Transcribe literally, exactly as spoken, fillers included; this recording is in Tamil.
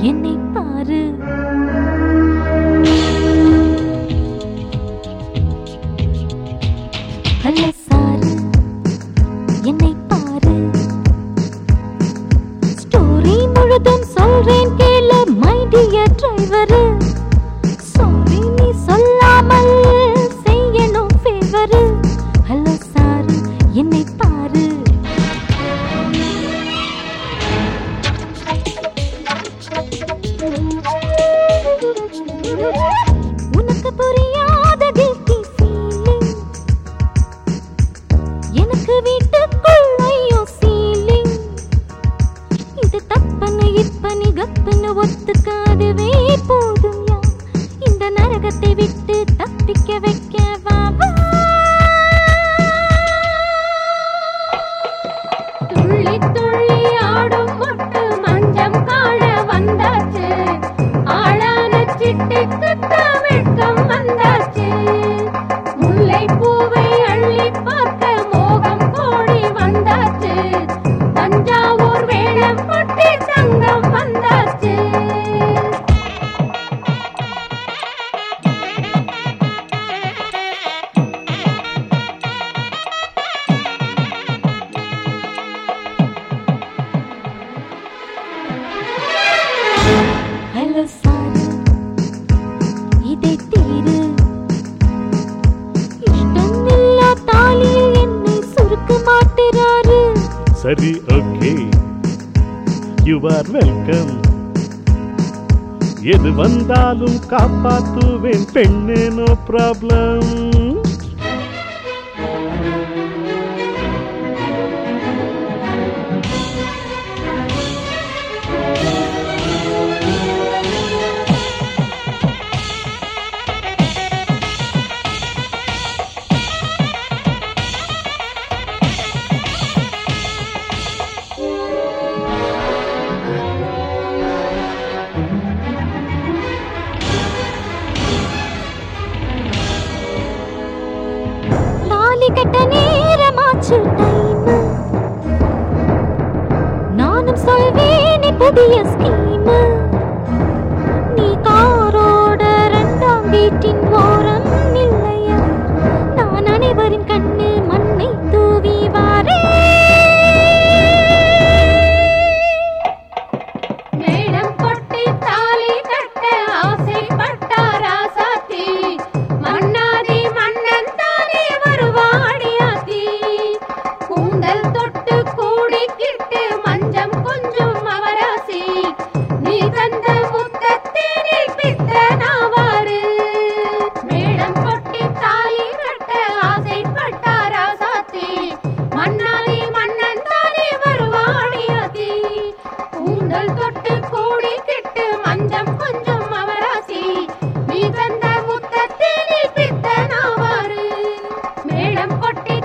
என்னை பாரு ஹலோ சாரு என்னை பாரு ஸ்டோரி முழுதும் சொல்றேன் கேளு மை டியர் டிரைவர் சாரி நீ சொல்லாமல் செய்யணும் ஃபேவர் ஹலோ சாரு என்னை பாரு உனக்கு புரியாத guilty feeling எனக்கு வீட்டுக்குள் ஐயோ feeling இது தப்பன்னு இப்பன்னு கப்பன்னு ஒத்துக்காதுவே போதும் யா இந்த நரகத்தை விட்டு தப்பிக்க வைக்க வா வா துள்ளி துள்ளி ஆடும் மொட்டு மஞ்சம் காண வந்தாச்சு ஆளான சிட்டுக்கு வெட்கம் வந்தாச்சு முல்லை பூவை அள்ளி பார்க்க மோகம் கோடி வந்தாச்சு தஞ்சாவூர் வேடம் கொட்டி தங்கம் வந்தாச்சு ஹலோ சாரு இதை தீரு இஷ்டம் இல்லா தாலியில் என்னை சுருக்க மாட்டுறாரு சரி ஓகே யூ ஆர் வெல்கம் எது வந்தாலும் காப்பாத்துவேன் பெண்ணே நோ ப்ராப்ளம் கட்ட நேரமாச்சு டைம் நானும் சொல்வேனே புதிய ஸ்கீம் நீ காரோட ரெண்டாம் வீட்டின் ஓரம் இல்லையா நான் அனைவரின் கண்ணு மண்ணை தூவி வாரே மேடம் கொட்டி தாலி கட்ட ஆசைப்பட்டார் ஆசாத்தி மன்னாதி மன்னன் தானே வருவாடியாத்தி கூந்தல் தொட்டு கூடிக்கிட்டு மஞ்சம் கொஞ்சம் அவராசி நீ தந்த முத்தத்தேனில் பித்த நாவாரு மேடம் கொட்டி தாலி கட்ட ஆசைப்பட்டார் ஆசாத்தி மன்னாதி மன்னன் தானே வருவாடியாத்தி கூந்தல் தொட்டு கூடிக்கிட்டு மஞ்சம் கொஞ்சம் அவராசி நீ தந்த முத்தத்தேனில் பித்த நாவாரு மேடம் கொட்டி